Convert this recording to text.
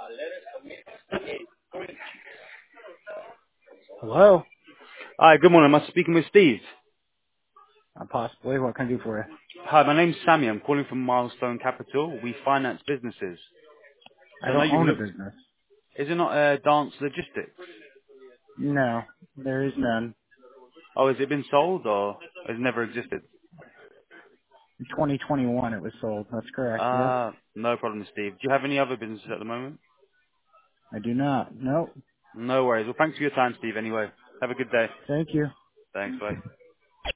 Hello? Hi, good morning. Am I speaking with Steve? Possibly. What can I do for you? Hi, my name's Sammy. I'm calling from Milestone Capital. We finance businesses. I So I know don't you've own a looked... business. Is it not Dance Logistics? No, there is none. Oh, has it been sold or has it never existed? In 2021 it was sold. That's correct. Yep. No problem, Steve. Do you have any other businesses at the moment? I do not. Nope. No worries. Well, thanks for your time, Steve, anyway. Have a good day. Thank you. Thanks, bye.